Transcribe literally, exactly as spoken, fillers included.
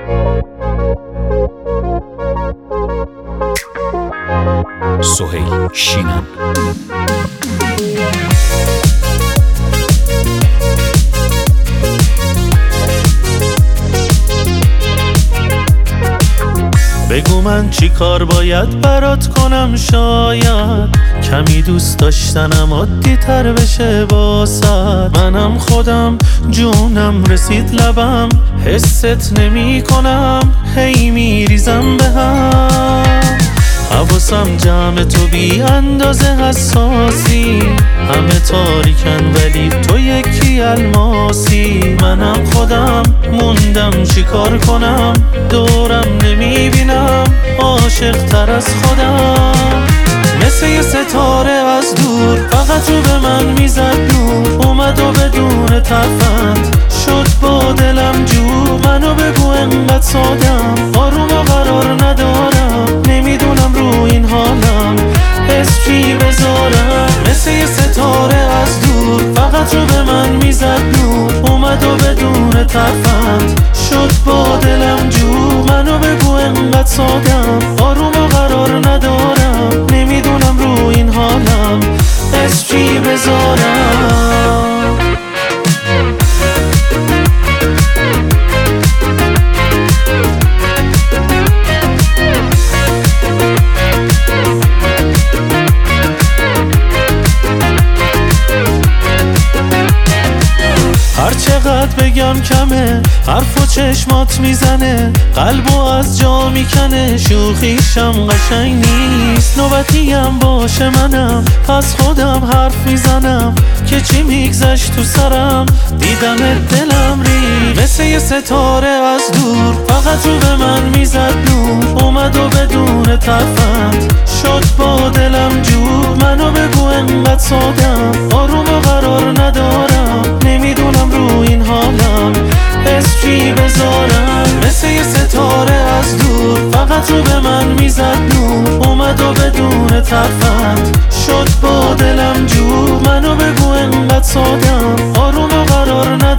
سهیل شینان. بگو من چی کار باید برات کنم، شاید کمی دوست داشتنم عادی تر بشه واسد. منم خودم جونم رسید لبم، حست نمی کنم، هی میریزم به هم. حواسم جمع تو بی اندازه حساسی، همه تاریکن ولی تو یکی الماسی. منم خودم موندم چی کار کنم، دورم نمیبینم عاشق تر از خودم. مثل یه ستاره از دور فقط تو به من میزد نور، اومد و بدون تفت شد با دلم جو. منو بگو انقدر سادم، آروم و قرار ندارم، نمیدونم رو این حالم اسمی بذارم. مثل یه ستاره از دور فقط تو به من میزد نور، اومد و بدون تفت شد با دلم جو. منو بگو انقدر سادم، آروم و قرار ندارم، نمیدونم رو این حالم اسمی بذارم. هر چقدر بگم کمه، حرف و چشمات میزنه، قلبو از جا میکنه. شوخیشم قشنگ نیست، نوبتیم باشه منم، پس خودم حرف میزنم که چی میگذشت تو سرم. دیدم دلم ری مثل یه ستاره از دور، فقط تو به من میزد نور، اومد و بدون تفت شد با دلم جو. منو بگو انقدر سادم، آروم و قرار ندارم، نمیدونم رو این حالم اسمی بذارم. مثل یه ستاره از دور فقط تو به من میزد نور، اومد و بدون تفت شد با دلم جو. منو بگو انقدر سادم، آروم و قرار ندارم،